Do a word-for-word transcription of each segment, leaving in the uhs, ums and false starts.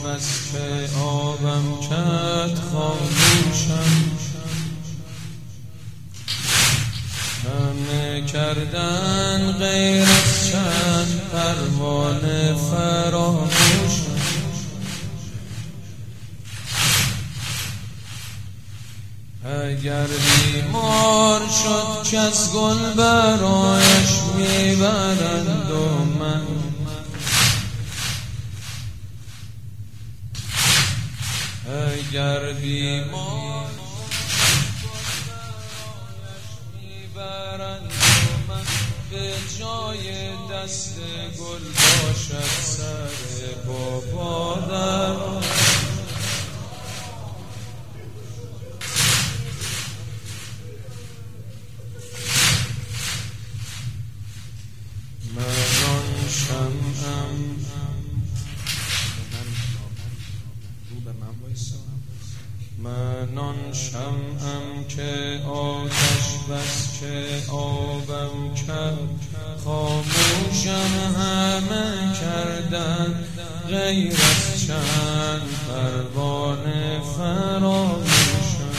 بس که آبم کرد خاموشم. همه کردن غیر از چند پروانه فراموشم. اگر بیمار شد کس گل برایش میبرند و من اگر بیمار میبرند و من به جای دست گل باشد سر بابا در شمعم من آن شمعم که آتش بس که آبم کرد خاموشم. همه کردن غیر از چند پروانه فراموشم.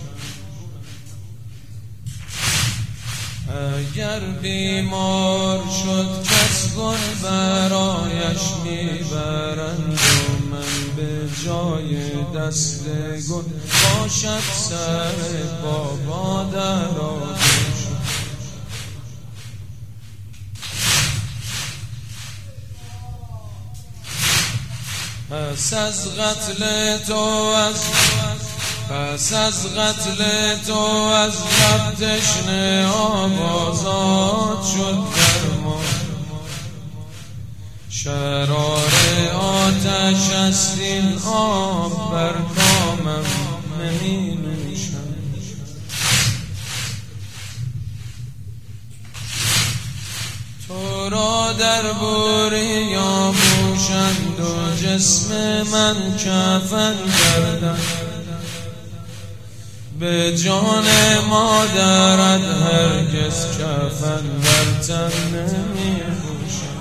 اگر بیمار شد کس گل برایش میبرند و من به جای دست گل باشد سر بابا در آغوشم. پس از قتل تو از پس از قتل تو از لب تشنه آب آزاد شد در ما. شرار آتش است این آب بر کامم نمی نوشم. تو را در بوری آموشند و جسم من کفن کردند. به جان مادرت هرگز کفن بر تن نمی پوشم.